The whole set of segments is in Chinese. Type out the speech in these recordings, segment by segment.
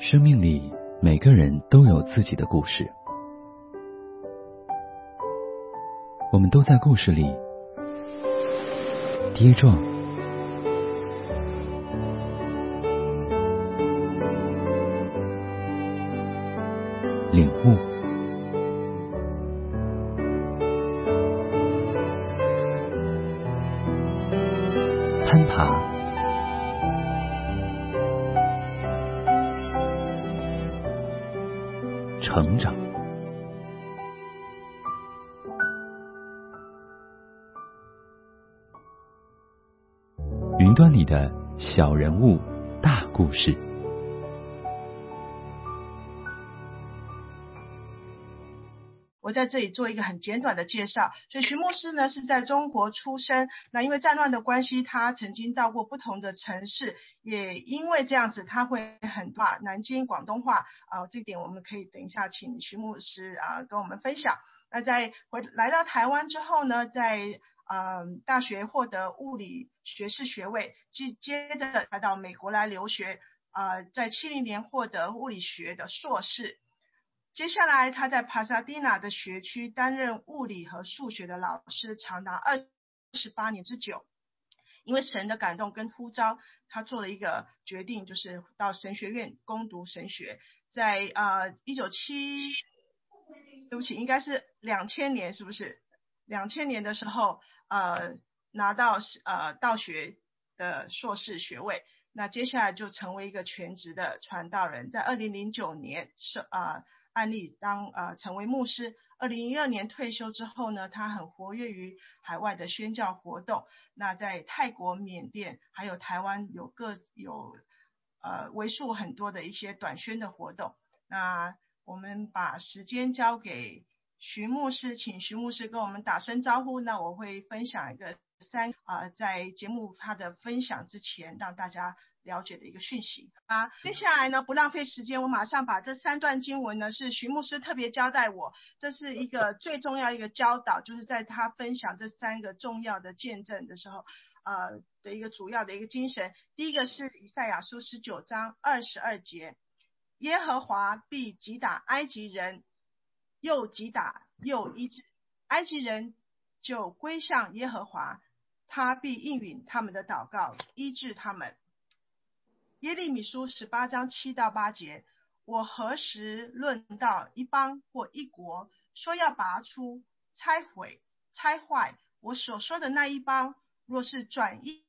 生命里每个人都有自己的故事，我们都在故事里跌撞、领悟、攀爬、成长。云端里的小人物，大故事。 我在这里做一个很简短的介绍。所以徐牧师呢是在中国出生，那因为战乱的关系，他曾经到过不同的城市，也因为这样子他会很话南京广东话这点我们可以等一下请徐牧师跟我们分享。那在来到台湾之后呢，在大学获得物理学士学位，接着来到美国来留学，在70年获得物理学的硕士。接下来他在帕萨迪纳的学区担任物理和数学的老师长达28年之久。因为神的感动跟呼召，他做了一个决定，就是到神学院攻读神学。在应该是2000年，是不是？2000年的时候拿到道学的硕士学位。那接下来就成为一个全职的传道人，在2009年案例成为牧师。2012年退休之后呢，他很活跃于海外的宣教活动。那在泰国、缅甸还有台湾有为数很多的一些短宣的活动。那我们把时间交给徐牧师，请徐牧师跟我们打声招呼。那我会分享一个在节目他的分享之前让大家了解的一个讯息接下来呢，不浪费时间，我马上把这3段经文呢是徐牧师特别交代我，这是一个最重要一个教导，就是在他分享这3个重要的见证的时候的一个主要的一个精神。第一个是以赛亚书19章22节，耶和华必击打埃及人，又击打又医治，埃及人就归向耶和华，他必应允他们的祷告，医治他们。耶利米书18章7到8节，我何时论到一邦或一国，说要拔出、拆毁、拆坏，我所说的那一邦，若是转移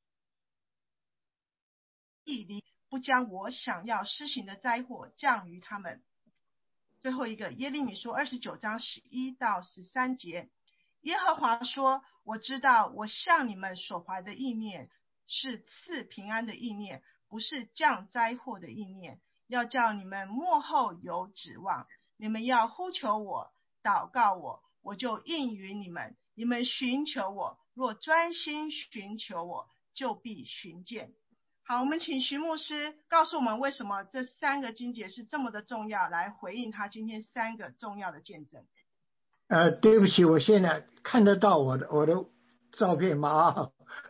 离，不将我想要施行的灾祸降于他们。最后一个耶利米书29章11到13节，耶和华说，我知道我向你们所怀的意念是赐平安的意念，不是降灾祸的意念，要叫你们末后有指望。你们要呼求我，祷告我，我就应允你们。你们寻求我，若专心寻求我，就必寻见。好，我们请徐牧师告诉我们为什么这3个经节是这么的重要，来回应他今天3个重要的见证。 对不起，我现在看得到我的照片吗？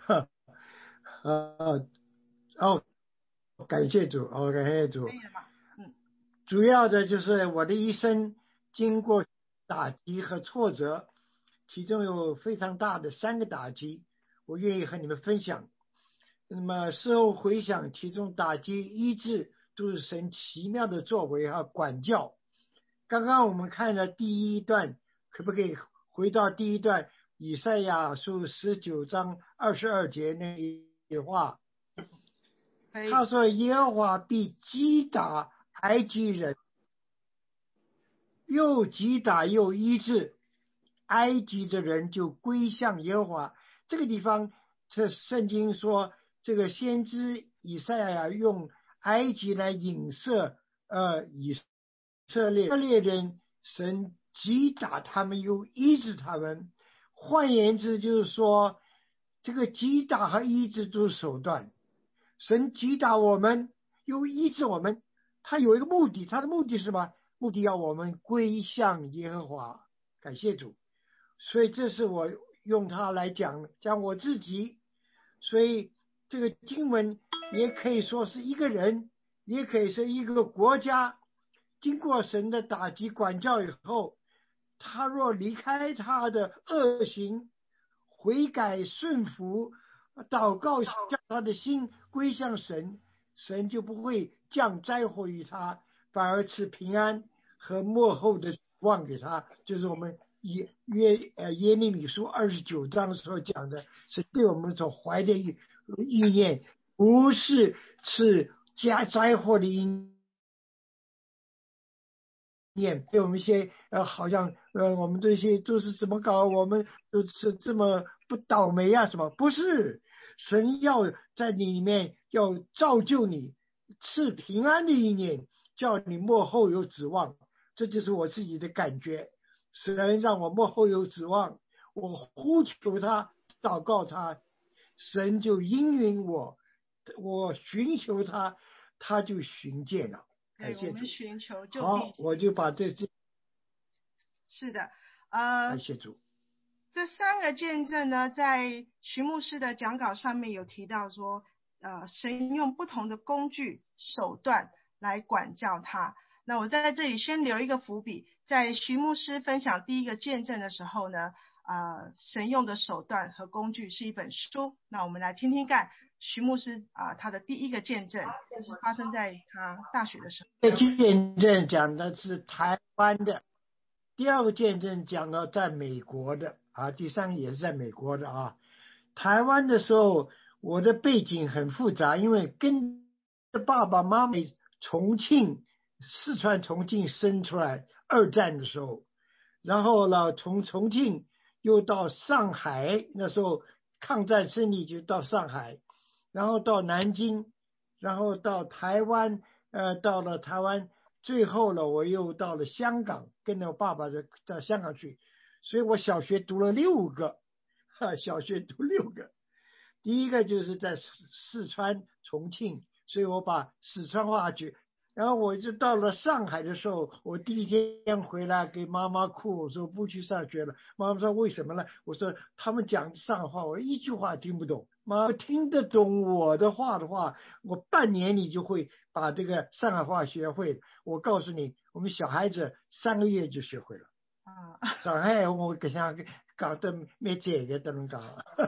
感谢主，感谢主。 可以了吗？ 主要的就是我的一生经过打击和挫折，其中有非常大的3个打击，我愿意和你们分享。那么事后回想，其中打击、医治都是神奇妙的作为和管教。刚刚我们看了第1段，可不可以回到第1段以赛亚书19章22节那一句话？他说耶和华必击打埃及人，又击打又医治，埃及的人就归向耶和华。这个地方这圣经说，这个先知以赛亚用埃及来影射以色列人，神击打他们又医治他们。换言之就是说，这个击打和医治都是手段，神击打我们又医治我们，他有一个目的，他的目的是什么？目的要我们归向耶和华。感谢主。所以这是我用它来讲我自己。所以这个经文也可以说是一个人也可以是一个国家经过神的打击管教以后，他若离开他的恶行，悔改顺服，祷告，叫他的心归向神，神就不会降灾祸于他，反而赐平安和末后的望给他。就是我们耶利米书29章的时候讲的，是对我们所怀的意念，不是加灾祸的意念，对我们一些好像我们这些都是怎么搞，我们都是这么不倒霉啊什么？不是，神要在你里面要造就你，赐平安的意念，叫你幕后有指望。这就是我自己的感觉。神让我幕后有指望，我呼求他，祷告他，神就应允我，我寻求他，他就寻见了。 对，我们寻求就好，我就把这是的， 感谢主。 这3个见证呢，在徐牧师的讲稿上面有提到说，神用不同的工具手段来管教他。那我在这里先留一个伏笔，在徐牧师分享第一个见证的时候呢，神用的手段和工具是一本书。那我们来听听看徐牧师他的第一个见证是发生在他大学的时候。 这见证讲的是台湾的，第2个见证讲了在美国的第3个也是在美国的啊。台湾的时候，我的背景很复杂，因为跟爸爸妈妈四川重庆生出来，2战的时候，然后呢从重庆又到上海，那时候抗战胜利就到上海，然后到南京，然后到台湾，到了台湾，最后呢我又到了香港，跟着我爸爸到香港去，所以我小学读了6个，小学读6个。第一个就是在四川重庆，所以我把四川话然后我就到了上海的时候，我第一天回来给妈妈哭，我说不去上学了。妈妈说为什么呢？我说他们讲上海话，我一句话听不懂。妈妈听得懂我的话的话，我半年你就会把这个上海话学会。我告诉你，我们小孩子3个月就学会了。上海我跟想搞得没这个都能搞。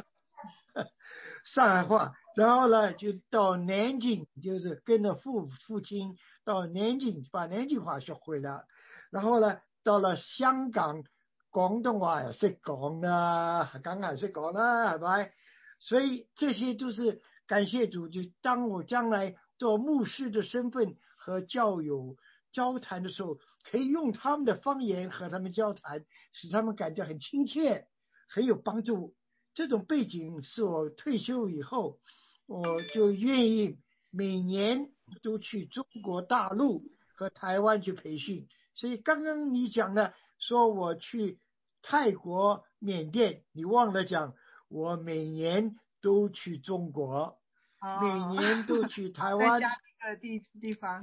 上海话，然后呢就到南京，就是跟着父亲到南京，把南京话学会了。然后呢到了香港，广东话也识講啦，梗係識講啦，係咪？所以这些都是感谢主，就当我将来做牧师的身份和教友交谈的时候，可以用他们的方言和他们交谈，使他们感觉很亲切，很有帮助。这种背景是我退休以后，我就愿意每年都去中国大陆和台湾去培训。所以刚刚你讲的说我去泰国、缅甸，你忘了讲，我每年都去中国，每年都去台湾， 在加一个地方。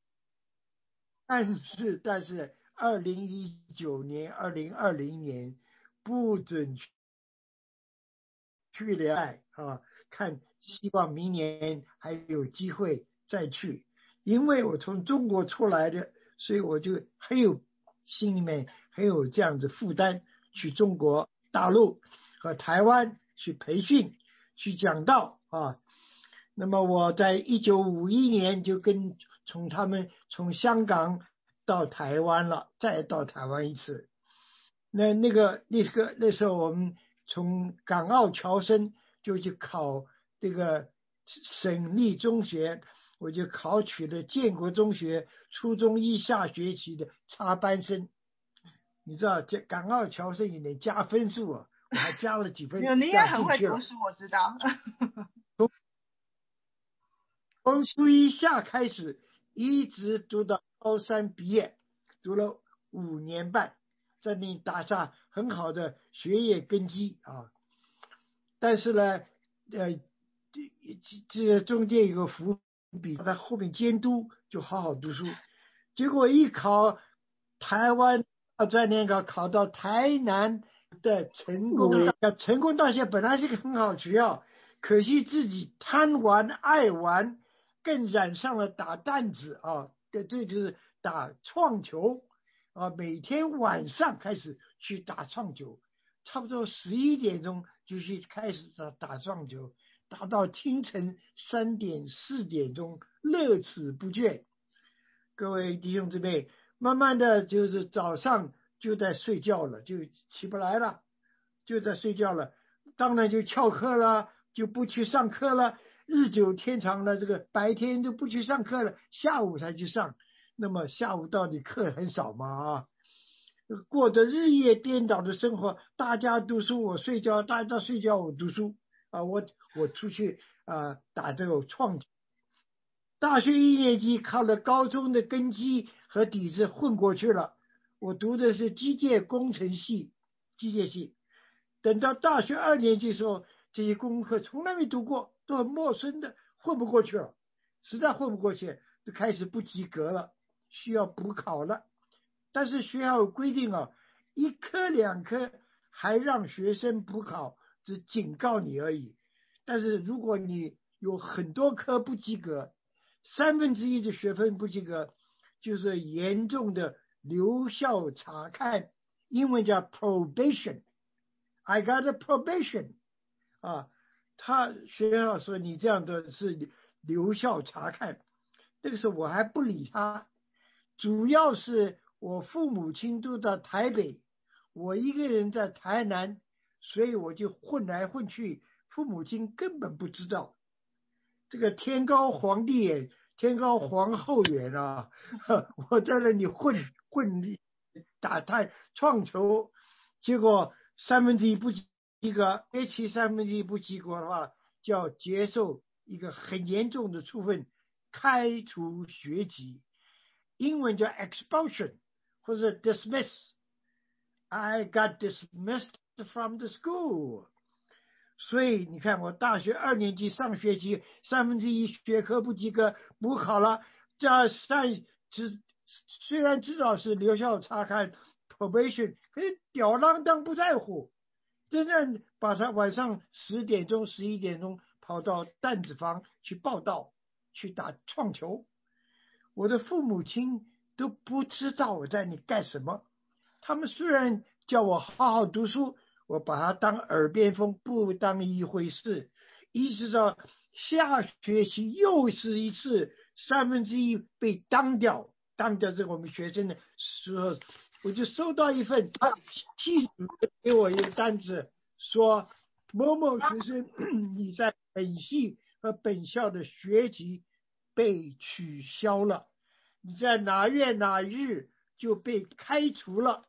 但是2019年、2020年不准去了看希望明年还有机会再去，因为我从中国出来的，所以我就心里面很有这样子负担，去中国大陆和台湾去培训，去讲道那么我在1951年就从香港到台湾了，再到台湾一次。那时候我们从港澳侨生就去考这个省立中学，我就考取了建国中学初中1下学期的插班生。你知道这港澳侨生有点加分数我还加了几分。 你也很会读书，我知道。 从初1下开始，一直读到高3毕业，读了5年半，在那里打下很好的学业根基但是呢这中间有个伏笔，在后面监督就好好读书，结果一考台湾专联考，考到台南的成功大学，本来是个很好学校，可惜自己贪玩爱玩， 更染上了打弹子啊，这就是打撞球啊，每天晚上开始去打撞球，差不多11点钟就去开始打撞球，打到清晨3点4点钟，乐此不倦。各位弟兄姊妹，慢慢的就是早上就在睡觉了，就起不来了，就在睡觉了，当然就翘课了，就不去上课了，日久天长了，这个白天就不去上课了，下午才去上，那么下午到底课很少嘛啊，过着日夜颠倒的生活，大家读书我睡觉，大家睡觉我读书啊，我出去打这个创球。大学1年级靠了高中的根基和底子混过去了，我读的是机械工程系，机械系。等到大学2年级的时候，这些功课从来没读过，都很陌生的，混不过去了，实在混不过去，就开始不及格了，需要补考了。但是学校有规定啊，1科2科还让学生补考，只警告你而已。但是如果你有很多科不及格，1/3的学分不及格，就是严重的留校察看，英文叫 probation。I got a probation 啊，他学校说你这样的是留校察看，这个时候我还不理他，主要是我父母亲都在台北，我一个人在台南，所以我就混来混去，父母亲根本不知道。这个天高皇帝远，天高皇后远啊！我在那里混打撞球，结果1/3不及格，H 1/3不及格的话，就要接受一个很严重的处分，开除学籍，英文叫 expulsion 或者 dismiss。I got dismissed from the school。所以你看，我大学2年级上学期1/3学科不及格，补考了，虽然知道是留校察看 probation， 可是吊郎当不在乎，真正把他晚上10点钟、11点钟跑到弹子房去报道，去打撞球。我的父母亲都不知道我在那里干什么，他们虽然叫我好好读书，我把它当耳边风，不当一回事。一直到下学期又是一次1/3被当掉是我们学生的时候，我就收到一份系主任给我一个单子，说某某学生你在本系和本校的学籍被取消了，你在哪月哪日就被开除了。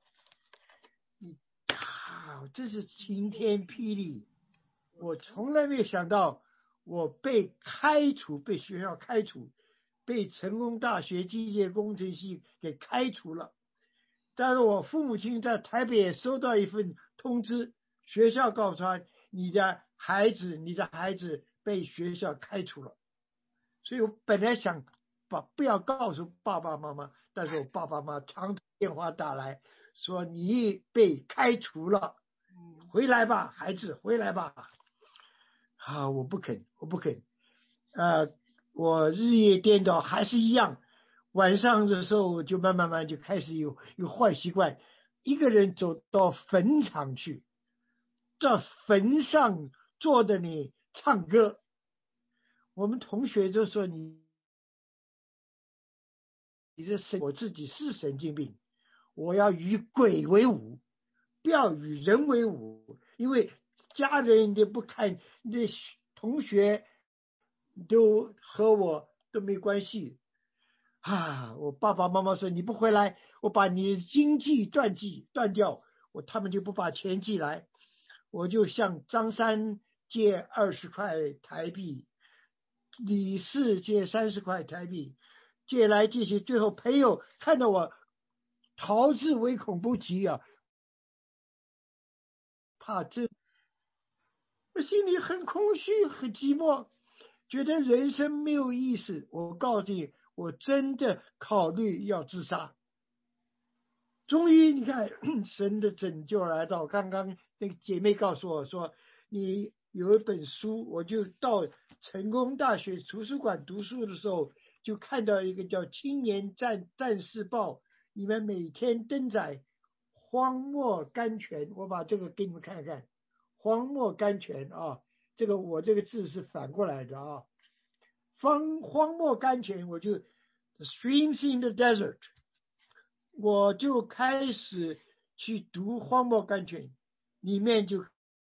这是晴天霹雳，我从来没有想到我被开除，被学校开除，被成功大学机械工程系给开除了。但是我父母亲在台北也收到一份通知，学校告诉他你的孩子被学校开除了。所以我本来想不要告诉爸爸妈妈，但是我爸爸妈妈长途电话打来说你被开除了，回来吧孩子，回来吧。我不肯，我日夜颠倒，还是一样。晚上的时候就慢慢就开始有坏习惯，一个人走到坟场去，在坟上坐着你唱歌。我们同学就说你这我自己是神经病，我要与鬼为伍，不要与人为伍，因为家人都不看，你的同学都和我都没关系我爸爸妈妈说你不回来，我把你的经济断掉，他们就不把钱寄来，我就向张三借20块台币，李四借30块台币，借来借去，最后朋友看到我逃之唯恐不及怕我心里很空虚，很寂寞，觉得人生没有意思。我告诉你，我真的考虑要自杀。终于你看神的拯救来到，刚刚那个姐妹告诉我说，你有一本书，我就到成功大学图书馆读书的时候，就看到一个叫《青年战士报》，里面每天登载荒漠甘泉。我把这个给你们看看，荒漠甘泉啊，我这个字是反过来的啊。荒漠甘泉，我就 The Streams in the Desert， 我就开始去读荒漠甘泉，里面就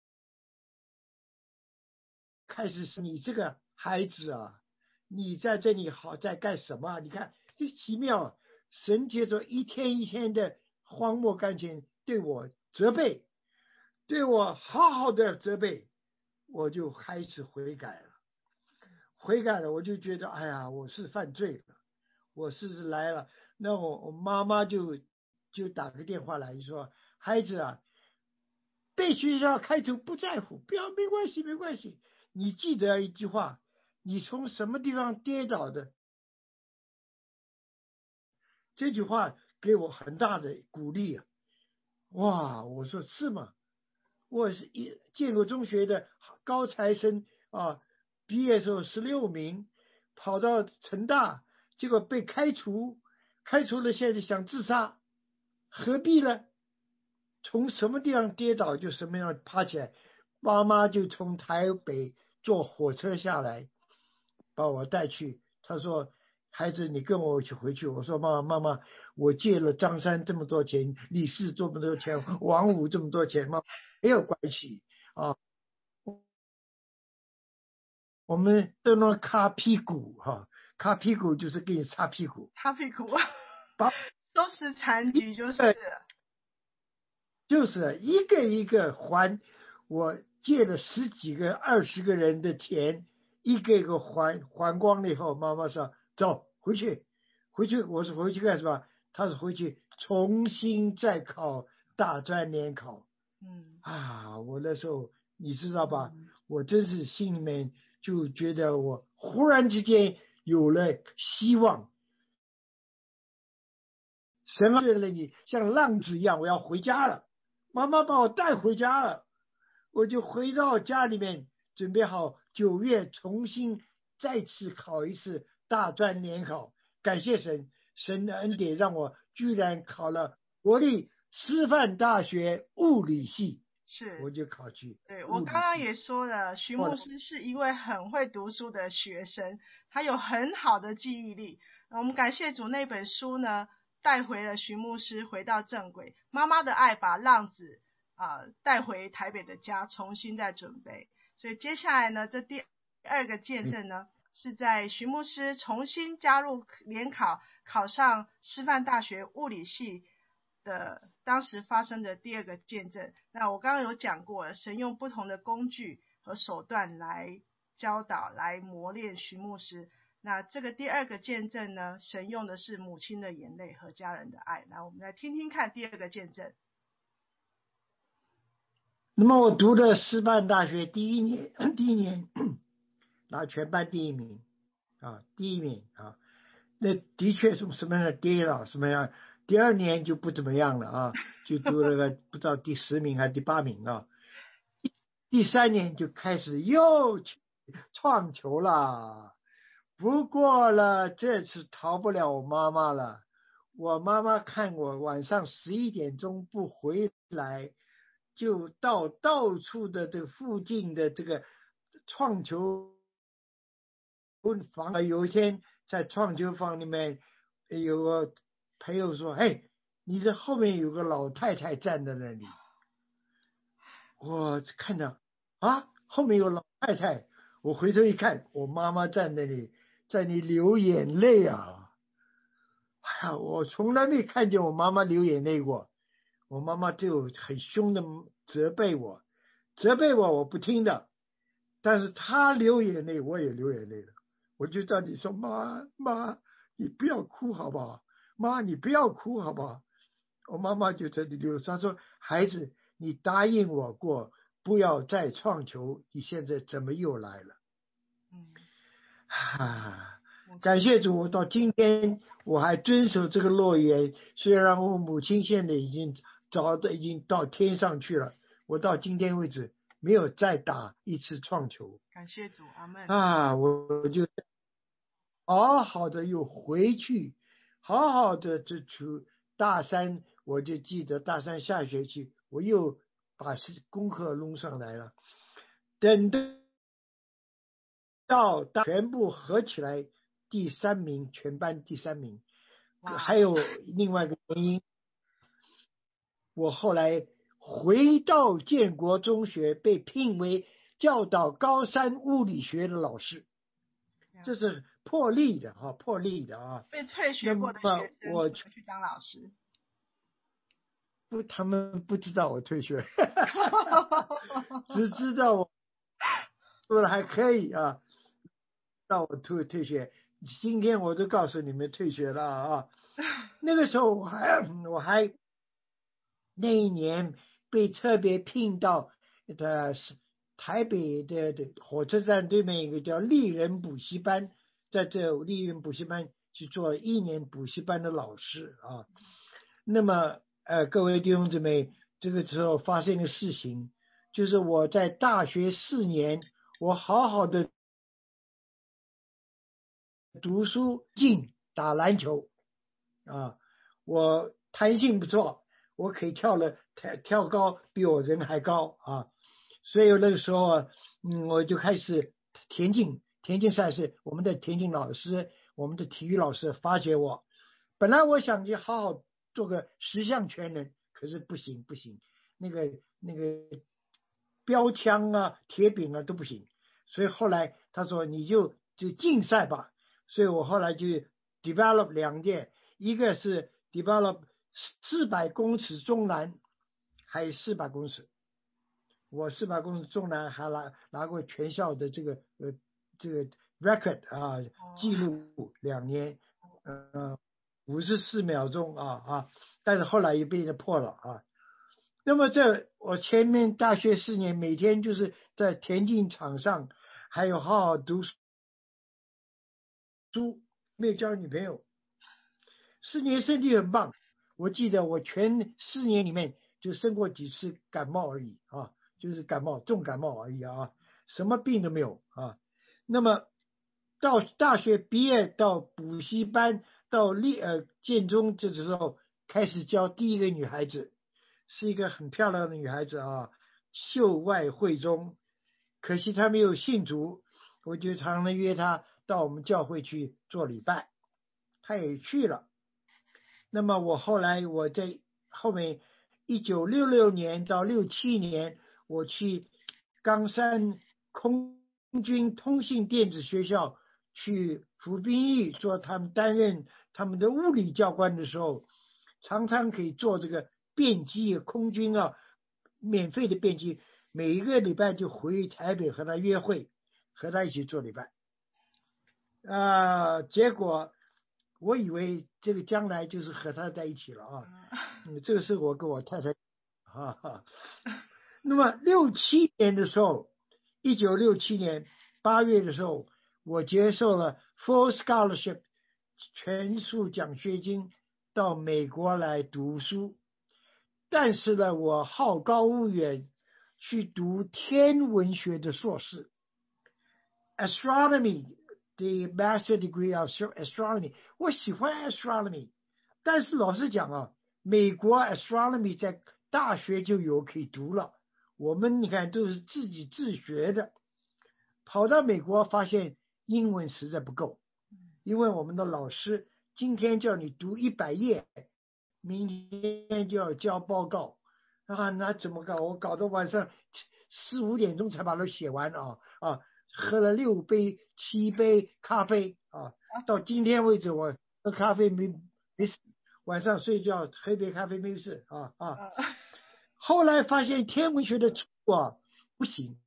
开始是你这个孩子啊，你在这里好在干什么？你看这奇妙，神接着一天一天的荒漠甘泉对我责备，对我好好的责备，我就开始悔改了。我就觉得哎呀，我是犯罪了，我是来了。那我妈妈就打个电话来说，孩子啊，被学校开除不在乎，不要，没关系没关系，你记得一句话，你从什么地方跌倒的，这句话给我很大的鼓励啊。哇，我说是吗？我是建国中学的高材生啊，毕业时候16名，跑到成大，结果被开除了，现在想自杀，何必呢？从什么地方跌倒就什么样爬起来。妈妈就从台北坐火车下来，把我带去。她说：“孩子，你跟我一起回去。”我说：“妈妈，我借了张三这么多钱，李四这么多钱，王五这么多钱，没有关系啊。我们都能擦屁股哈，擦屁股就是给你擦屁股， 擦屁股， 把收拾残局就是一个一个还。我借了10几个、20个人的钱，一个一个还光了以后，妈妈说：“走，回去。”我是回去干什么？他是回去重新再考大专联考。我那时候你知道吧？我真是心里面就觉得我忽然之间有了希望。神让你像浪子一样，我要回家了。妈妈把我带回家了，我就回到家里面，准备好9月重新再次考一次大专联考。感谢神，神的恩典让我居然考了国立师范大学物理系。 是， 我就考去。 对，我刚刚也说了，徐牧师是一位很会读书的学生，他有很好的记忆力。我们感谢主，那本书呢带回了徐牧师回到正轨。妈妈的爱把浪子带回台北的家，重新再准备。所以接下来呢，这第2个见证呢，是在徐牧师重新加入联考，考上师范大学物理系的当时发生的第2个见证。那我刚刚有讲过了，神用不同的工具和手段来教导，来磨练徐牧师。那这个第2个见证呢，神用的是母亲的眼泪和家人的爱。来，我们来听听看第2个见证。 那么我读的师范大学第一年拿全班第1名第1名啊，那的确是什么样的跌了什么样。第2年就不怎么样了啊，就读了个不知道第10名还是第8名啊。第3年就开始又创球了，不过了这次逃不了我妈妈了。我妈妈看我晚上11点钟不回来，就到处的这个附近的这个创球房。有一天在创球房里面，有个朋友说：“嘿，你这后面有个老太太站在那里。”我看到后面有老太太，我回头一看，我妈妈站那里，在那里流眼泪啊！哎呀，我从来没看见我妈妈流眼泪过。我妈妈就很凶的责备我，我不听的。但是她流眼泪，我也流眼泪了。我就叫你说：“妈，你不要哭好不好？妈，你不要哭好不好？”我妈妈就在那里流，她说：“孩子，你答应我过，不要再创球，你现在怎么又来了？”感谢主，到今天我还遵守这个诺言。虽然我母亲现在已经到天上去了，我到今天为止没有再打一次撞球感谢主，阿门。 啊，我就好好的又回去，好好的这大三，我就记得大三下学期我又把功课弄上来了，等到全部合起来第3名，全班第3名。还有另外一个原因，我后来回到建国中学，被聘为教导高三物理学的老师，这是破例的啊，破例的啊。 被退学过的学生我去当老师， 不，他们不知道我退学，只知道我做的还可以啊，让我退学。今天我都告诉你们退学了啊。那个时候我还那一年被特别聘到台北的火车站对面一个叫丽人补习班，在这丽人补习班去做1年补习班的老师啊。那么各位弟兄姊妹，这个时候发生一个事情，就是我在大学4年，我好好的读书打篮球啊，我弹性不错，我可以跳高比我人还高啊，所以那个时候我就开始田径赛事，我们的田径老师，我们的体育老师发掘我，本来我想去好好做个10项全能，可是不行，那个标枪啊铁饼啊都不行，所以后来他说你就竞赛吧，所以我后来就 develop 2件，一个是 develop 400公尺中栏，还有400公尺。我400公尺中栏还拿过全校的这个 record 啊，记录2年，54秒钟啊，但是后来也被人破了啊。那么我前面大学4年，每天就是在田径场上，还有好好读书，没有交女朋友。4年身体很棒，我记得我全4年里面就生过几次感冒而已啊，就是重感冒而已啊，什么病都没有啊。那么到大学毕业，到补习班，到建中，这时候开始交第一个女孩子，是一个很漂亮的女孩子啊，秀外慧中，可惜她没有信主，我就常常约她到我们教会去做礼拜，她也去了。那么我在后面1966年到67年，我去冈山空军通信电子学校去服兵役，担任他们的物理教官的时候，常常可以做这个便机，空军免费的便机，每一个礼拜就回台北和他约会，和他一起做礼拜结果我以为这个将来就是和他在一起了啊，这个是我跟我太太那么67年的时候，1967年8月的时候，我接受了 full scholarship 全数奖学金到美国来读书，但是呢，我好高骛远，去读天文学的硕士 astronomy the master degree of astronomy， 我喜欢 astronomy， 但是老实讲美国 astronomy 在大学就有可以读了，我们你看都是自己自学的，跑到美国发现英文实在不够，因为我们的老师今天叫你读100页，明天就要交报告那怎么搞？我搞到晚上4、5点钟才把它写完喝了6杯7杯咖啡到今天为止我喝咖啡没事，晚上睡觉喝一杯咖啡没事后来发现天文学的出不行，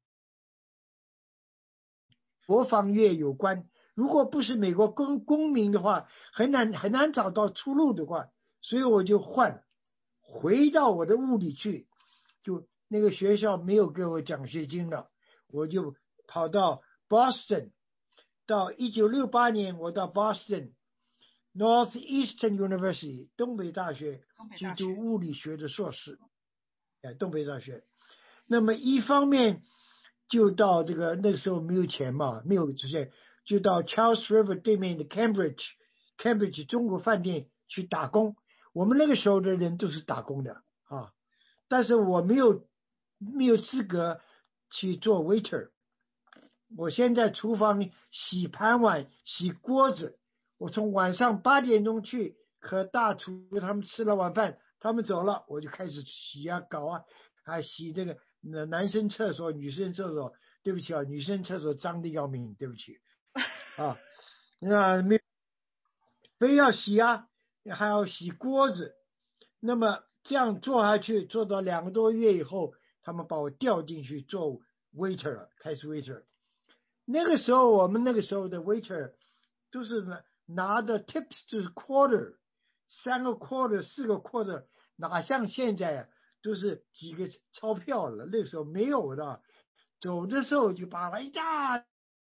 国防业有关，如果不是美国公民的话，很难找到出路的话，所以我就回到我的物理去，就那个学校没有给我奖学金了，我就跑到 Boston， 到1968年我到 Boston Northeastern University 东北大学去读物理学的硕士，东北大学。 那么一方面就到这个那个时候没有钱嘛，没有出现，就到 Charles River 对面的 Cambridge 中国饭店去打工。我们那个时候的人都是打工的啊，但是我没有资格去做 waiter。我先在厨房洗盘碗、洗锅子。我从晚上8点钟去和大厨他们吃了晚饭，他们走了，我就开始洗啊、搞啊，还洗这个男生厕所、女生厕所。对不起啊，女生厕所脏的要命，对不起啊。那没非要洗啊，还要洗锅子。那么这样做下去，做到2个多月以后，他们把我调进去做 waiter 了，开始 waiter。那个时候我们那个时候的 waiter 都是拿的 tips 就是 quarter， 3个 quarter 4个 quarter， 哪像现在啊都是几个钞票了，那个时候没有的。走的时候就把了一大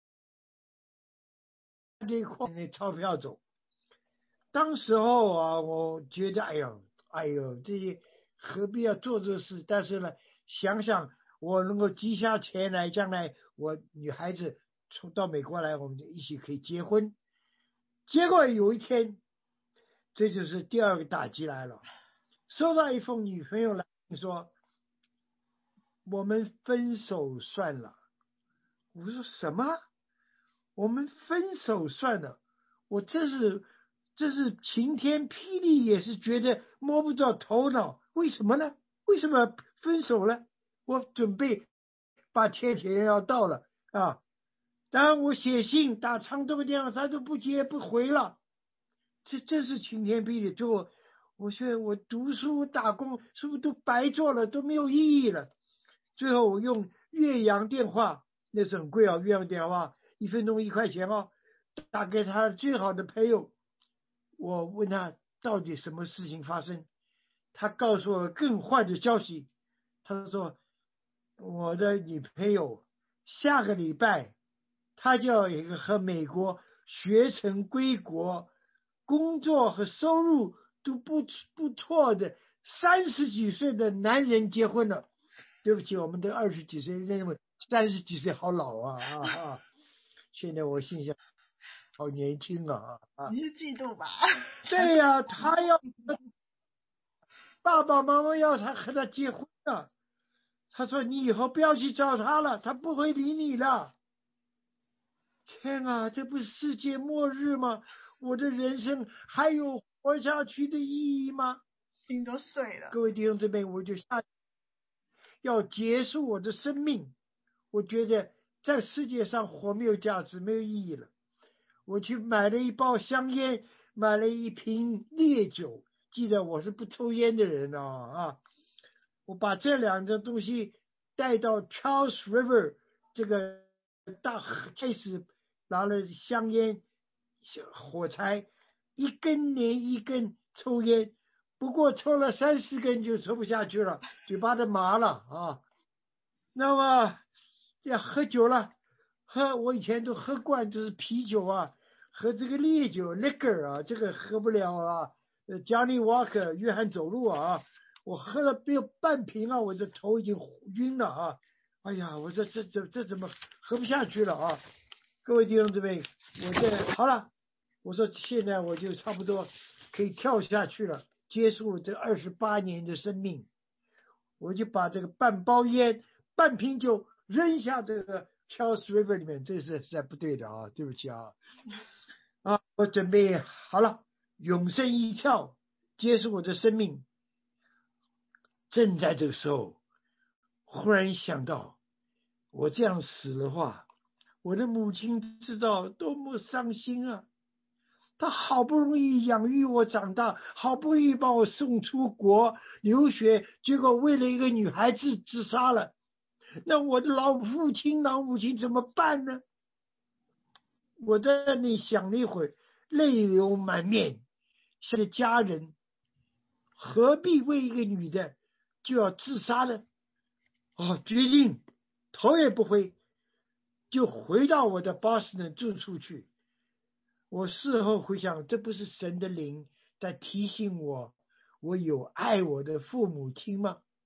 堆那钞票走。当时候啊，我觉得哎呦，这些何必要做这事？但是呢，想想我能够积下钱来，将来我女孩子到美国来，我们就一起可以结婚。结果有一天，这就是第2个打击来了，收到一封女朋友来说我们分手算了。我说什么？我们分手算了？我这是晴天霹雳，也是觉得摸不着头脑。为什么呢？为什么分手了？我准备把天要到了啊，当然我写信打长这个电话，他都不接不回了。这是晴天霹雳。最后我说我读书打工是不是都白做了，都没有意义了？最后我用岳阳电话，那是很贵啊，岳阳电话1分钟1块钱哦，打给他最好的朋友。我问他到底什么事情发生，他告诉我更坏的消息。他说我的女朋友下个礼拜他就要有一个和美国学成归国，工作和收入都不错的30几岁的男人结婚了。对不起，我们都20几岁，认为30几岁好老啊。现在我心想好年轻啊。 你是嫉妒吧？ 对呀，他要爸爸妈妈要他和他结婚了。他说你以后不要去找他了，他不会理你了。天啊，这不是世界末日吗？我的人生还有活下去的意义吗？ 心都碎了。 各位弟兄姊妹，我就要结束我的生命。我觉得在世界上活没有价值，没有意义了。我去买了一包香烟，买了一瓶烈酒。记得我是不抽烟的人啊。我把这2个东西带到 Charles River 这个大河，开始拿了香烟、火柴，一根连一根抽烟。不过抽了3、4根就抽不下去了，嘴巴都麻了啊。那么这喝酒了，我以前都喝惯，就是啤酒啊，和这个烈酒 liquor 啊，这个喝不了啊。Johnny Walker 约翰走路啊，我喝了没有半瓶啊，我这头已经晕了啊。哎呀，我说这怎么喝不下去了啊？各位弟兄姊妹，我这好了，我说现在我就差不多可以跳下去了，结束这28年的生命。我就把这个半包烟、半瓶酒扔下这个 Charles River 里面，这是实在不对的啊，对不起啊。我准备好了，永生一跳，结束我的生命。正在这个时候，忽然想到，我这样死的话，我的母亲知道多么伤心啊！她好不容易养育我长大，好不容易把我送出国留学，结果为了一个女孩子自杀了。那我的老母亲怎么办呢？我在那里想了一会儿，泪流满面。像个家人何必为一个女的就要自杀呢？决定头也不回，就回到我的波士顿住处去。我事后回想，这不是神的灵在提醒我，我有爱我的父母亲吗？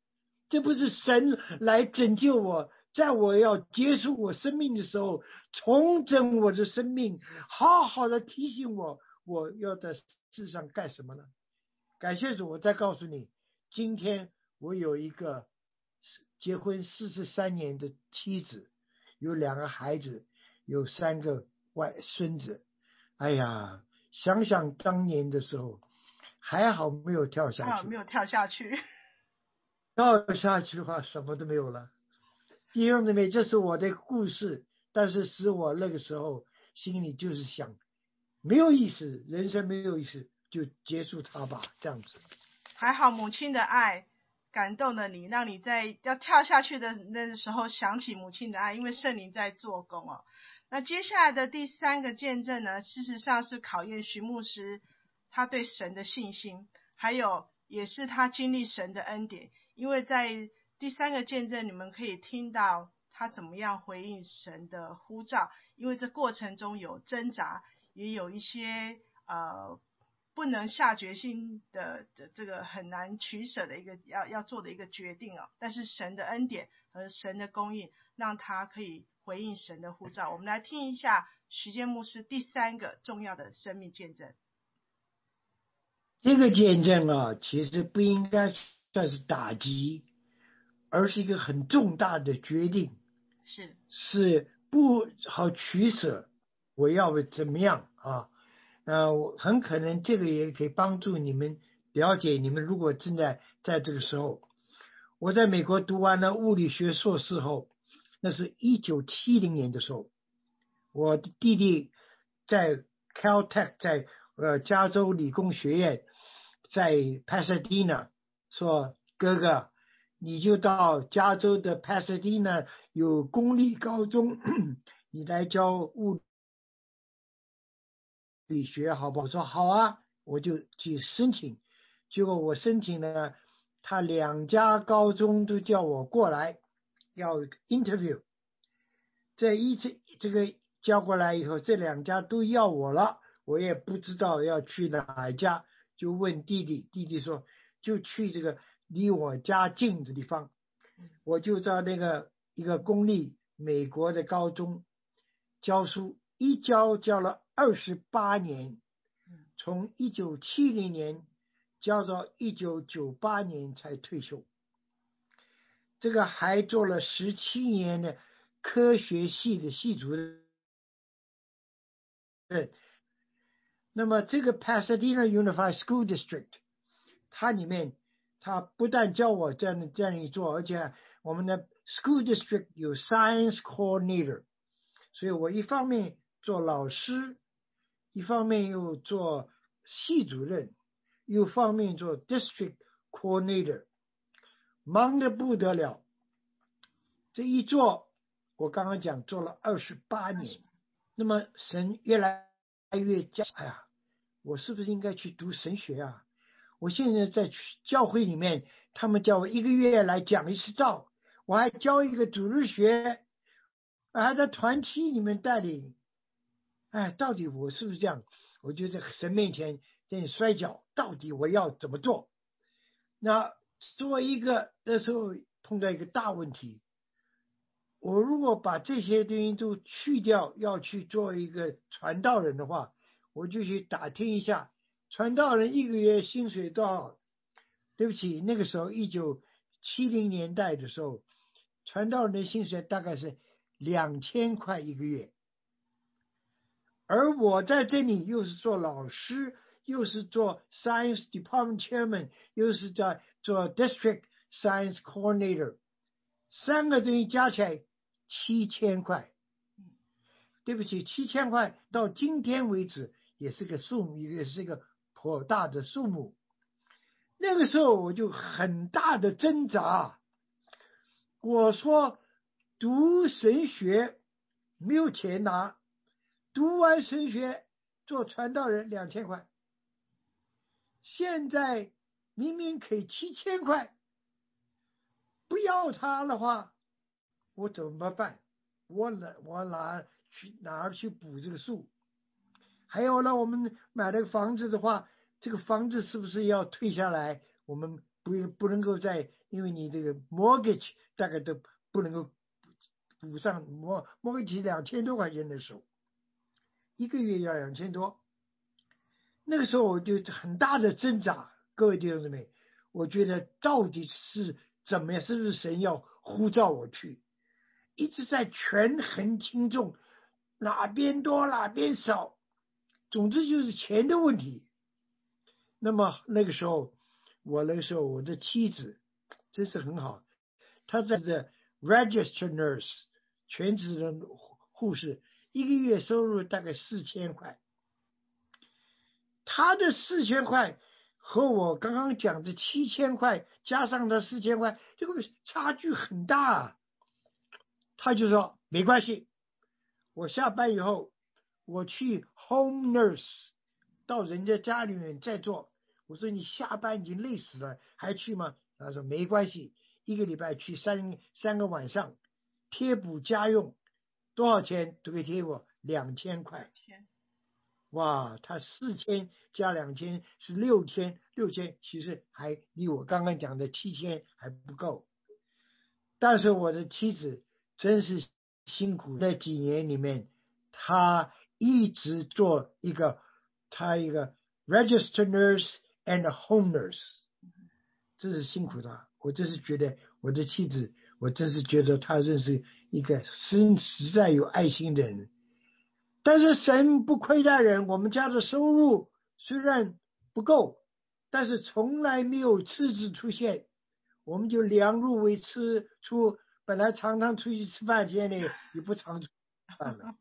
这不是神来拯救我，在我要结束我生命的时候，重整我的生命，好好的提醒我，我要在世上干什么呢？感谢主，我再告诉你，今天我有一个结婚43年的妻子，有2个孩子，有3个孙子。哎呀，想想当年的时候，还好没有跳下去。 没有跳下去。 跳下去的话，什么都没有了。弟兄姊妹，这是我的故事，但是使我那个时候心里就是想，没有意思，人生没有意思，就结束它吧，这样子。 还好母亲的爱感动了你，让你在要跳下去的那时候想起母亲的爱，因为圣灵在做工哦。那接下来的第3个见证呢，事实上是考验徐牧师他对神的信心，还有也是他经历神的恩典。因为在第3个见证，你们可以听到他怎么样回应神的呼召，因为这过程中有挣扎，也有一些不能下决心的这个很难取舍的一个要做的一个决定哦。但是神的恩典和神的供应，让他可以回应神的呼召。我们来听一下徐建牧师第3个重要的生命见证。 这个见证啊，其实不应该算是打击，而是一个很重大的决定，是不好取舍，我要怎么样啊？很可能这个也可以帮助你们了解，你们如果正在这个时候，我在美国读完了物理学硕士后，那是1970年的时候，我的弟弟在 Caltech 在加州理工学院在 Pasadena 说，哥哥你就到加州的 Pasadena 有公立高中你来教物理学好不好？我说好啊，我就去申请。结果我申请了，他2家高中都叫我过来要 interview。这个交过来以后，这2家都要我了，我也不知道要去哪一家，就问弟弟，弟弟说就去这个离我家近的地方。我就到那个一个公立美国的高中教书，一教了28年，从1970年教到1998年才退休。这个还做了17年的科学系的系主任。那么这个 Pasadena Unified School District， 它里面它不但教我这样一做，而且我们的 School District 有 Science Coordinator， 所以我一方面做老师，一方面又做系主任，又方面做 District Coordinator， 忙得不得了。这一做，我刚刚讲做了28年。那么神越来越讲，哎呀，我是不是应该去读神学啊？我现在在教会里面，他们叫我1个月来讲一次道，我还教一个主日学，还在团体里面带领。哎，到底我是不是这样？我就在神面前在摔跤，到底我要怎么做？那作为一个那时候碰到一个大问题，我如果把这些东西都去掉，要去做一个传道人的话，我就去打听一下，传道人1个月薪水多少？对不起，那个时候1970年代的时候，传道人的薪水大概是2000块1个月。而我在这里又是做老师，又是做 Science Department Chairman， 又是在做 District Science Coordinator， 3个东西加起来7000块。对不起，7000块到今天为止也是个数目，也是一个颇大的数目。那个时候我就很大的挣扎，我说读神学没有钱拿，读完神学做传道人2000块，现在明明给7000块，不要他的话，我怎么办？我哪儿去补这个数？还有呢，我们买了个房子的话，这个房子是不是要退下来？我们不能够再因为你这个 mortgage 大概都不能够补上，mortgage 2000多块钱的时候，一个月要2000多，那个时候我就很大的挣扎。各位弟兄姊妹，我觉得到底是怎么样？是不是神要呼召我去？一直在权衡轻重，哪边多哪边少，总之就是钱的问题。那么那个时候我的妻子真是很好，她在这 registered nurse 全职的护士，一个月收入大概4000块。她的4000块和我刚刚讲的7000块加上的4000块，这个差距很大啊。他就说没关系，我下班以后我去 home nurse 到人家家里面再做。我说你下班已经累死了还去吗？他说没关系，一个礼拜去三个晚上，贴补家用，多少钱都可以贴我2000块。哇，他4000加2000是6000，其实还离我刚刚讲的7000还不够。但是我的妻子真是辛苦，那几年里面，她一直做一个 registered nurse and home nurse， 这是辛苦的。我真是觉得我的妻子，我真是觉得她真是一个实在有爱心的人。但是神不亏待人，我们家的收入虽然不够，但是从来没有赤字出现，我们就量入为出，本来常常出去吃饭，现在也不常出去吃饭了，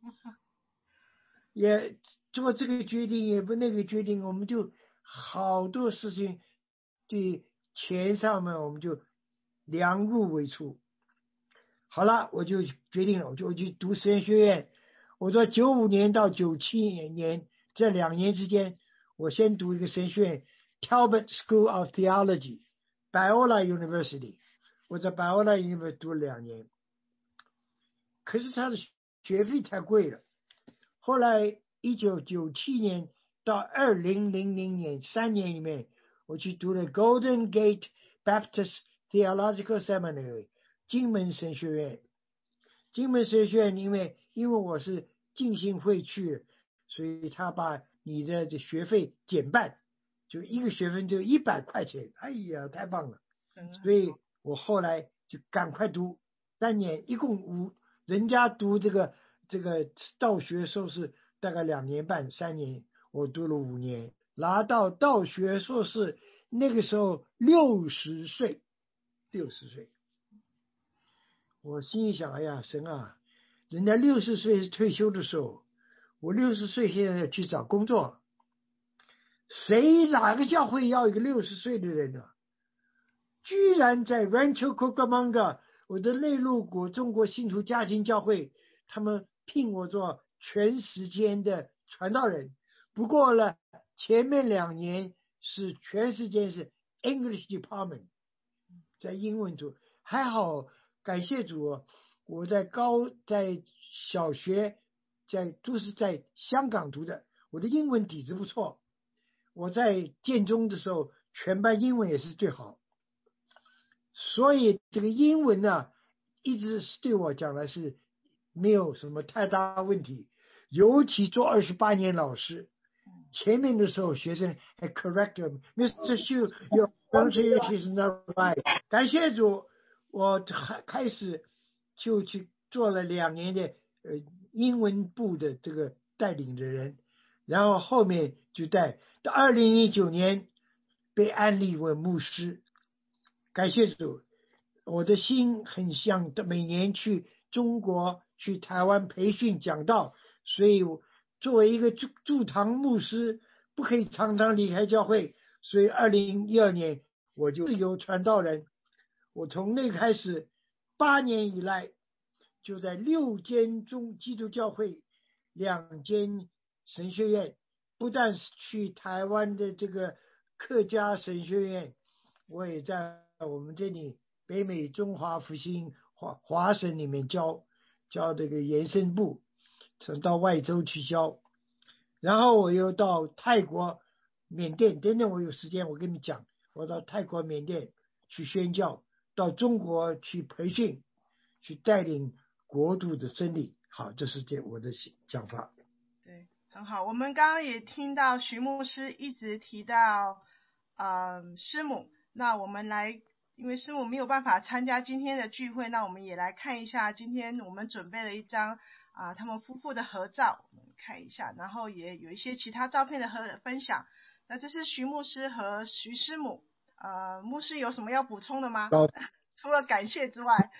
也做这个决定也不那个决定，我们就好多事情对钱上面我们就量入为出。好了，我就决定了，我就去读神学院。我说95年到97年这2年之间，我先读一个神学院 Talbot School of Theology Biola University， 我在 Biola University 读了2年，可是他的学费太贵了。后来1997年到2000年3年里面，我去读了 Golden Gate Baptist Theological Seminary 金门神学院。金门神学院因为我是浸信会去，所以他把你的这学费减半，就一个学分就100块钱。哎呀，太棒了！所以我后来就赶快读3年，一共人家读这个道学硕士大概2年半3年，我读了5年，拿到道学硕士。那个时候60岁，我心里想，哎呀，神啊，人家60岁是退休的时候，我60岁现在要去找工作，哪个教会要一个60岁的人呢？居然在 Rancho Cucamonga 我的内陆国中国信徒家庭教会，他们聘我做全时间的传道人。不过呢，前面2年是全时间是 English Department， 在英文组。还好，感谢主，我在小学都是在香港读的，我的英文底子不错。我在建中的时候，全班英文也是最好。所以这个英文呢，一直是对我讲来是没有什么太大问题。尤其做28年老师，前面的时候学生还 correct Mr. Xu your pronunciation is not right。 感谢主，我开始就去做了2年的英文部的这个带领的人，然后后面就到2019年被安立为牧师。感谢主，我的心很想每年去中国去台湾培训讲道，所以作为一个驻堂牧师不可以常常离开教会，所以2012年我就自由传道人。我从那开始8年以来，就在6间基督教会2间神学院，不但是去台湾的这个客家神学院，我也在我们这里北美中华复兴华神里面教这个延伸部，到外州去教。然后我又到泰国缅甸，等等我有时间我跟你讲，我到泰国缅甸去宣教， 到中国去培训，去带领国度的真理。好，这是我的讲法。 对，很好。我们刚刚也听到徐牧师一直提到师母，那我们来，因为师母没有办法参加今天的聚会，那我们也来看一下今天我们准备了一张他们夫妇的合照，我们看一下，然后也有一些其他照片的分享。那这是徐牧师和徐师母，牧师有什么要补充的吗？除了感谢之外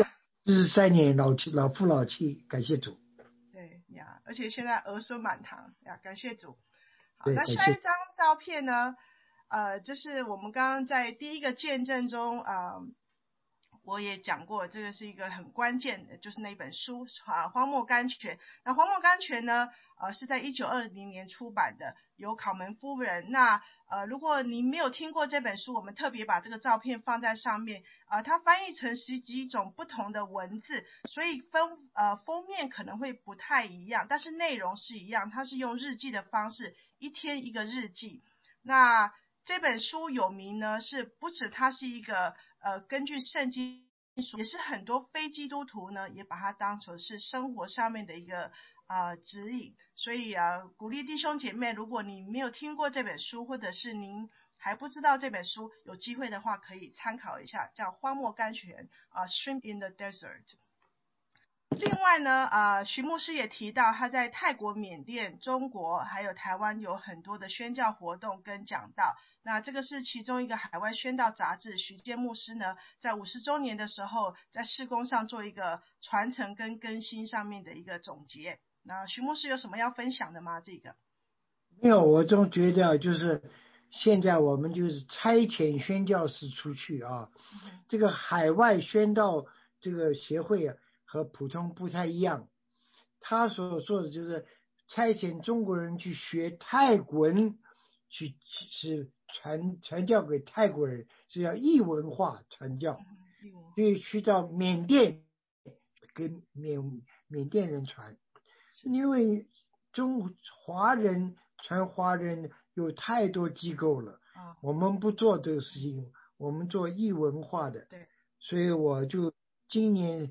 43年老夫老妻，感谢主。 对呀，而且现在儿孙满堂呀，感谢主。好， 对， 那下一张照片呢？这是我们刚刚在第一个见证中，我也讲过，这个是一个很关键的，就是那本书荒漠甘泉。那荒漠甘泉呢，是在1920年出版的，由考门夫人。那如果您没有听过这本书，我们特别把这个照片放在上面。它翻译成10几种不同的文字，所以封面可能会不太一样，但是内容是一样。它是用日记的方式，一天一个日记。那这本书有名呢，是不止它是一个根据圣经，也是很多非基督徒呢也把它当成是生活上面的一个指引。所以鼓励弟兄姐妹，如果你没有听过这本书，或者是您还不知道这本书，有机会的话可以参考一下，叫《荒漠甘泉》Shrimp in the Desert。另外呢，徐牧师也提到他在泰国、缅甸、中国还有台湾有很多的宣教活动跟讲道。那这个是其中一个海外宣道杂志，徐建牧师呢在50周年的时候，在事工上做一个传承跟更新上面的一个总结。那徐牧师有什么要分享的吗？这个没有，我总觉得就是现在我们就是差遣宣教士出去啊，这个海外宣道这个协会和普通不太一样，他所做的就是差遣中国人去学泰国文，是传教给泰国人，是要异文化传教，所以去到缅甸给缅甸人传，因为华人传华人有太多机构了，我们不做这个事情，我们做异文化的，所以我就今年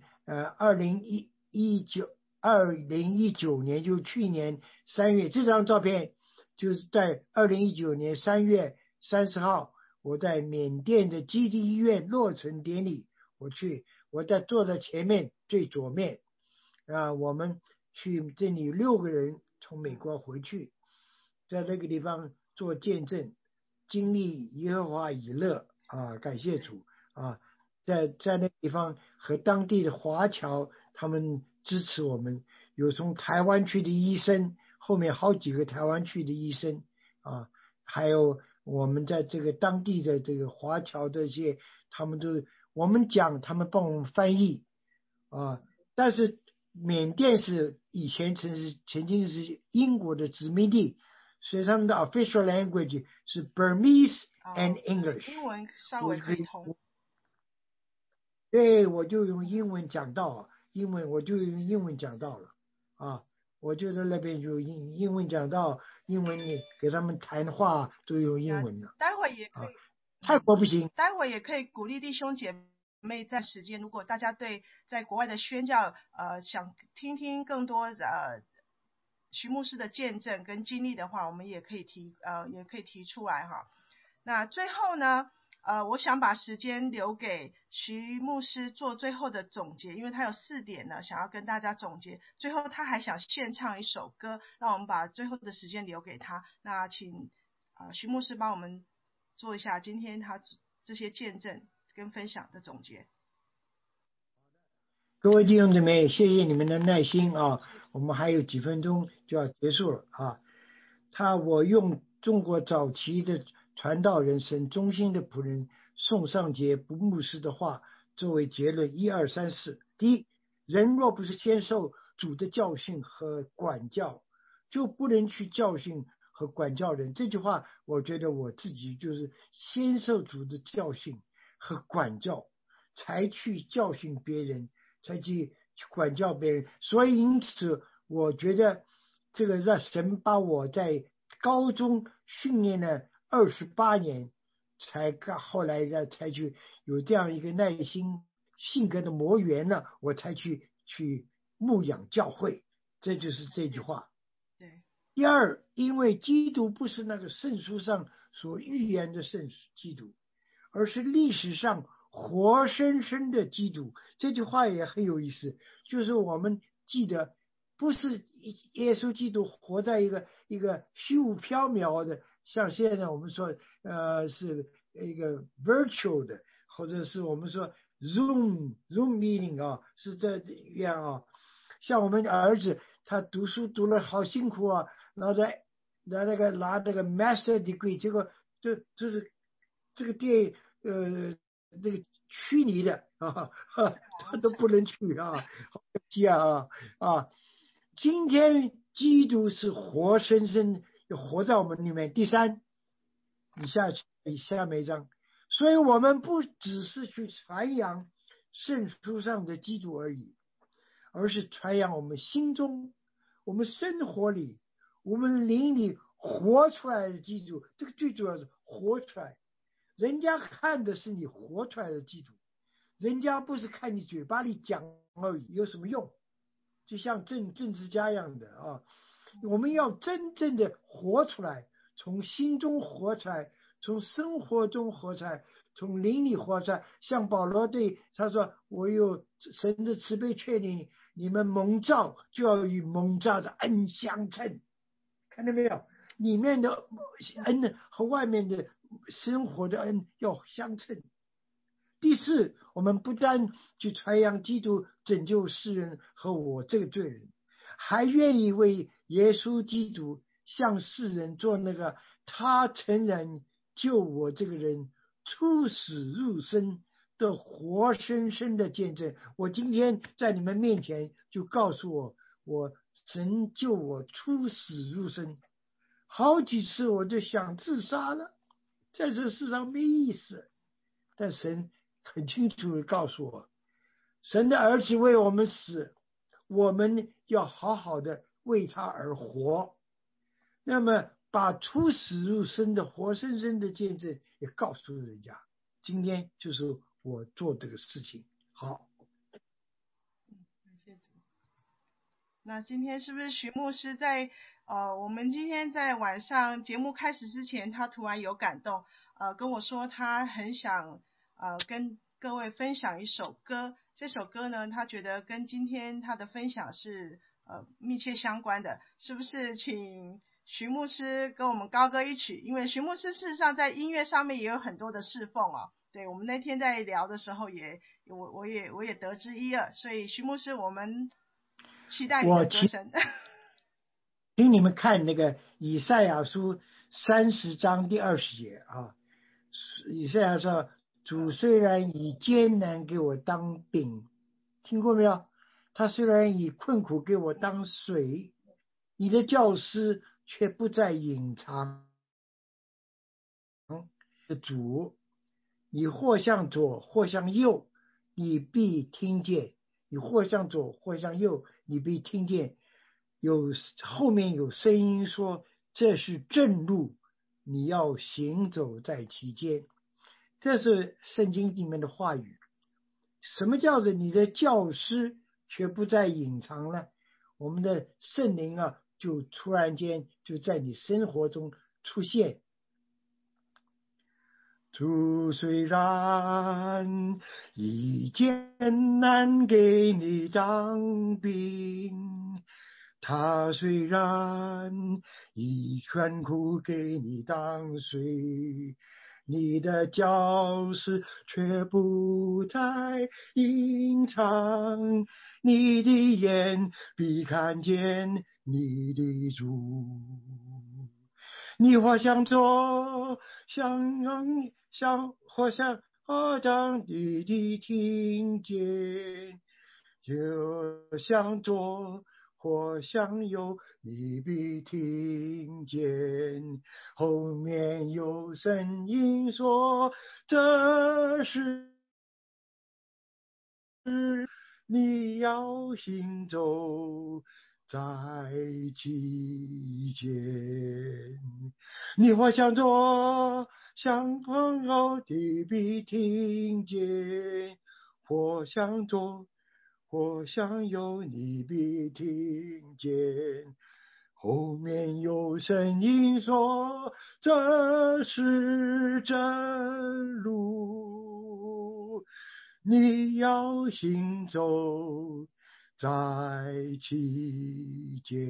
2019年，就去年3月，这张照片就是在2019年3月30号，我在缅甸的基地医院落成典礼，我坐在前面最左面，我们去这里6个人从美国回去，在那个地方做见证，经历耶和华以勒感谢主在那个地方和当地的华侨他们支持我们，有从台湾去的医生，后面好几个台湾去的医生还有我们在这个当地的这个华侨的一些，他们都我们讲，他们帮我们翻译但是缅甸是以前曾经是英国的殖民地，所以他们的 official language 是 Burmese and English， 英文稍微可以通。 对，我就用英文讲到我就用英文讲到了我就在那边就英文讲到，英文你给他们谈话都用英文的。 待会也可以泰国不行， 待会也可以鼓励弟兄姐妹在时间，如果大家对在国外的宣教想听听更多徐牧师的见证跟经历的话，我们也可以提出来那最后呢我想把时间留给徐牧师做最后的总结，因为他有4点呢想要跟大家总结，最后他还想献唱一首歌，让我们把最后的时间留给他。那请徐牧师帮我们做一下今天他这些见证跟分享的总结。 各位弟兄姊妹，谢谢你们的耐心我们还有几分钟就要结束了我用中国早期的传道人神中心的仆人宋尚节牧师的话作为结论，1、2、3、4。第一，人若不是先受主的教训和管教，就不能去教训和管教人。这句话我觉得我自己就是先受主的教训和管教，才去教训别人，才去管教别人。所以因此我觉得这个让神把我在高中训练了28年， 后来才去有这样一个耐心性格的磨圆呢，我才去牧养教会。这就是这句话。 对。 第二，因为基督不是那个圣书上所预言的基督，而是历史上活生生的基督。这句话也很有意思，就是我们记得，不是耶稣基督活在一个虚无缥缈的，像现在我们说是一个 virtual 的，或者是我们说 Zoom meeting 啊，是这样啊。像我们的儿子，他读书读了好辛苦啊，然后拿那个master degree， 结果就是这个这个虚拟的啊，他都不能去啊，好可惜啊啊！今天基督是活生生活在我们里面。第三，下面一章，所以我们不只是去传扬圣书上的基督而已，而是传扬我们心中、我们生活里、我们灵里活出来的基督。这个最主要是活出来，人家看的是你活出来的基督，人家不是看你嘴巴里讲而已，有什么用？就像政治家一样的啊，我们要真正的活出来，从心中活出来，从生活中活出来，从灵里活出来。像保罗他说，我有神的慈悲确定你们蒙召就要与蒙召的恩相称，看到没有？里面的恩和外面的生活的恩要相称。第四，我们不单去传扬基督拯救世人和我这个罪人，还愿意为耶稣基督向世人做那个他承认救我这个人出死入生的活生生的见证。我今天在你们面前就告诉我神救我出死入生，好几次我就想自杀了，在这世上没意思。但神很清楚地告诉我，神的儿子为我们死，我们要好好的为他而活。那么把出死入生的活生生的见证也告诉人家，今天就是我做这个事情。好， 感谢主。那今天是不是徐牧师在我们今天在晚上节目开始之前，他突然有感动，跟我说他很想跟各位分享一首歌。这首歌呢，他觉得跟今天他的分享是密切相关的，是不是请徐牧师跟我们高歌一曲？因为徐牧师事实上在音乐上面也有很多的侍奉哦。对，我们那天在聊的时候我也得知一二，所以徐牧师，我们期待你的歌声。 请你们看那个以赛亚书30章第20节啊，以赛亚说，主虽然以艰难给我当饼，听过没有？他虽然以困苦给我当水，你的教师却不再隐藏。主，你或向左或向右，你必听见；你或向左或向右，你必听见。后面有声音说，这是正路，你要行走在其间。这是圣经里面的话语。什么叫做你的教师却不再隐藏呢？我们的圣灵啊，就突然间就在你生活中出现。主虽然以艰难给你当兵，他虽然以困苦给你当水，你的教师却不再隐藏，你的眼必看见你的主。你或向左，或向当你的听见，就向左或向右，你必听见。后面有声音说，这是你要行走在其间。你或向左，向朋友的必听见；或向左，或向右，你必听见。后面有声音说，这是真路，你要行走在其间。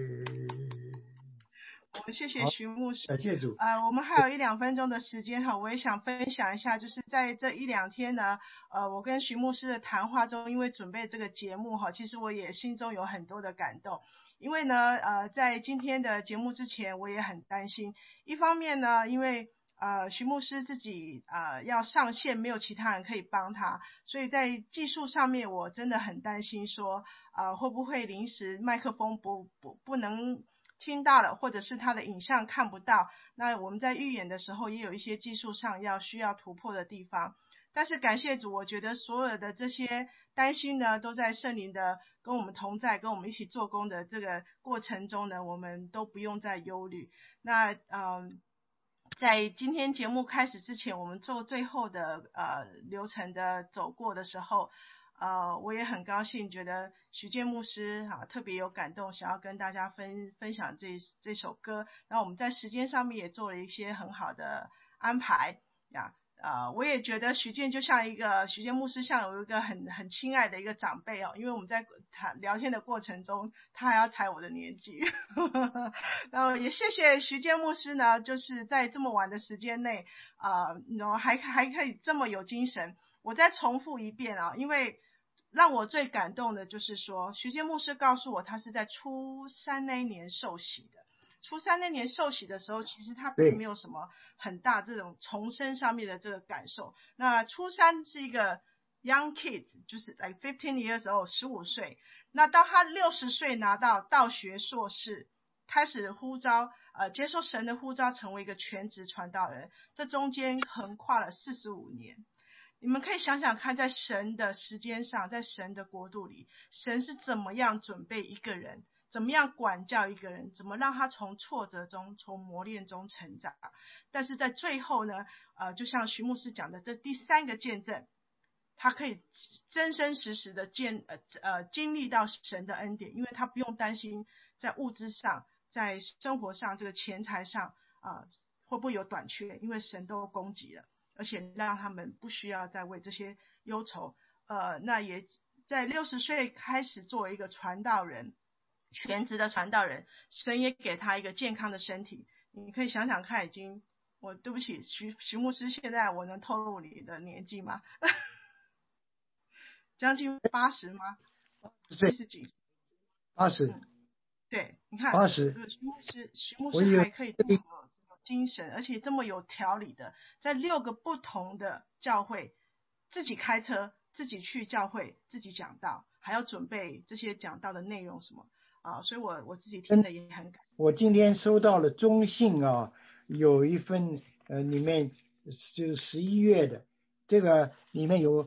我们谢谢徐牧师。 感谢主。 我们还有1-2分钟的时间哈，我也想分享一下，就是在这1-2天呢，我跟徐牧师的谈话中，因为准备这个节目哈，其实我也心中有很多的感动。因为呢，在今天的节目之前，我也很担心。一方面呢，因为徐牧师自己要上线，没有其他人可以帮他，所以在技术上面我真的很担心说，会不会临时麦克风不能听到了，或者是他的影像看不到。那我们在预演的时候，也有一些技术上需要突破的地方。但是感谢主，我觉得所有的这些担心呢，都在圣灵的跟我们同在，跟我们一起做工的这个过程中呢，我们都不用再忧虑。那在今天节目开始之前，我们做最后的流程的走过的时候，我也很高兴，觉得徐建牧师特别有感动，想要跟大家分享这首歌。然后我们在时间上面也做了一些很好的安排呀。我也觉得徐建牧师像有一个很亲爱的一个长辈因为我们在聊天的过程中，他还要猜我的年纪。然后也谢谢徐建牧师呢，就是在这么晚的时间内还可以这么有精神。我再重复一遍因为让我最感动的就是说，徐建牧师告诉我他是在初3那一年受洗的。初3那年受洗的时候，其实他并没有什么很大这种重生上面的这个感受。那初3是一个 young kids， 就是like 15 years old， 15岁。那到他60岁拿到道学硕士，开始呼召接受神的呼召，成为一个全职传道人。这中间横跨了45年。你们可以想想看，在神的时间上，在神的国度里，神是怎么样准备一个人，怎么样管教一个人，怎么让他从挫折中，从磨练中成长。但是在最后呢，就像徐牧师讲的，这第3个见证，他可以真真实实的经历到神的恩典，因为他不用担心在物质上，在生活上，这个钱财上会不会有短缺，因为神都供给了，而且让他们不需要再为这些忧愁。那也在60岁开始作为一个传道人，全职的传道人，神也给他一个健康的身体。你可以想想看，对不起，徐牧师，现在我能透露你的年纪吗？将近80吗？70几 ？80。 对，你看 80。 徐牧师还可以这么有精神，而且这么有条理的，在6个不同的教会自己开车，自己去教会，自己讲道，还要准备这些讲道的内容什么所以我自己听的也很感。 我今天收到了中信有一份里面就是11月的，这个里面有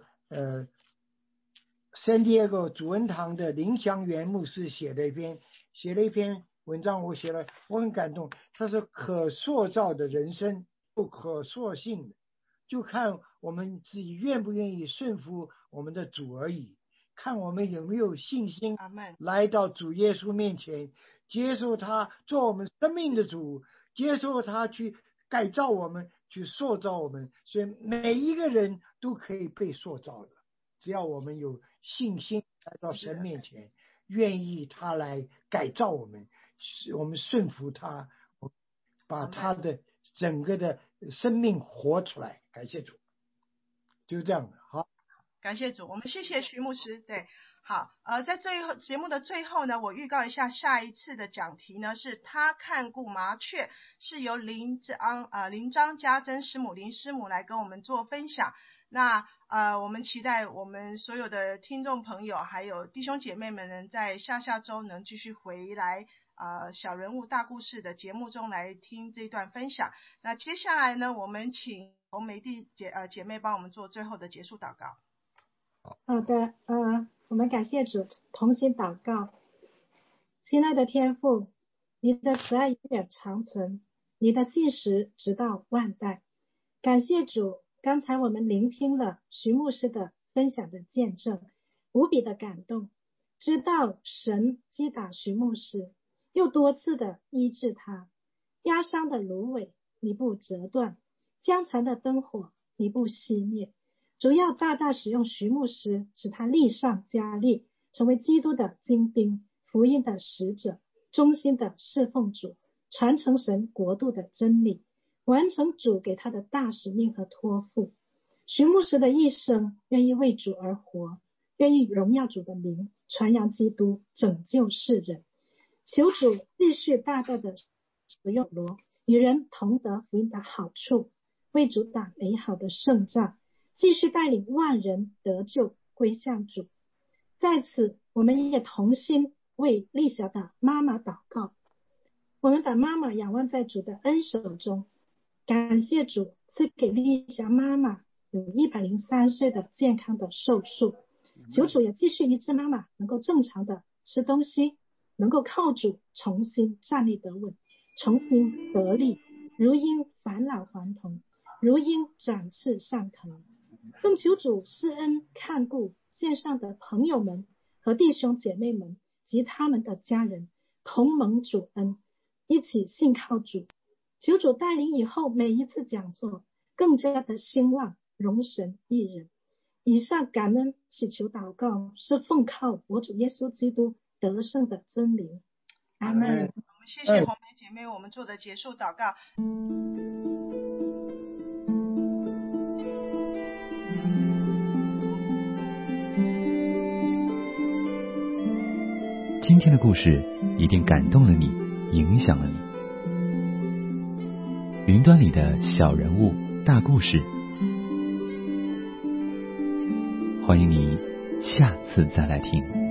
San Diego 主恩堂的林祥元牧师写了一篇文章，我很感动。他说可塑造的人生不可塑性的，就看我们自己愿不愿意顺服我们的主而已，看我们有没有信心来到主耶稣面前，接受他做我们生命的主，接受他去改造我们，去塑造我们。所以每一个人都可以被塑造的，只要我们有信心来到神面前，愿意他来改造我们，我们顺服他，把他的整个的生命活出来。感谢主，就这样的。好， 感谢主，我们谢谢徐牧师。对，好，在节目的最后呢，我预告一下下一次的讲题呢，是他看顾麻雀，是由林张家珍师母林师母来跟我们做分享。那我们期待我们所有的听众朋友还有弟兄姐妹们能在下周能继续回来小人物大故事的节目中来听这段分享。那接下来呢，我们请洪梅弟姐妹帮我们做最后的结束祷告。 好的，我们感谢主，同心祷告。 亲爱的天父，你的慈爱永远长存，你的信实直到万代。感谢主，刚才我们聆听了徐牧师的分享的见证，无比的感动，知道神击打徐牧师，又多次的医治他，压伤的芦苇你不折断，将残的灯火你不熄灭。主要大大使用徐牧师，使他力上加力，成为基督的精兵，福音的使者，忠心的侍奉主，传承神国度的真理，完成主给他的大使命和托付。徐牧师的一生愿意为主而活，愿意荣耀主的名，传扬基督，拯救世人。求主继续大大的使用罗，与人同得福音的好处，为主打美好的胜仗，继续带领万人得救归向主。在此我们也同心为丽霞的妈妈祷告，我们把妈妈仰望在主的恩手中，感谢主赐给丽霞妈妈有103岁的健康的寿数，求主也继续医治妈妈能够正常的吃东西，能够靠主重新站立得稳，重新得力，如鹰返老还童，如鹰展翅上腾。更求主施恩看顾线上的朋友们和弟兄姐妹们及他们的家人，同蒙主恩，一起信靠主。求主带领以后每一次讲座更加的兴旺，荣神益人。以上感恩祈求祷告是奉靠我主耶稣基督得胜的真名。阿们。 我们谢谢红梅姐妹我们做的结束祷告。 今天的故事一定感动了你，影响了你。云端里的小人物大故事，欢迎你下次再来听。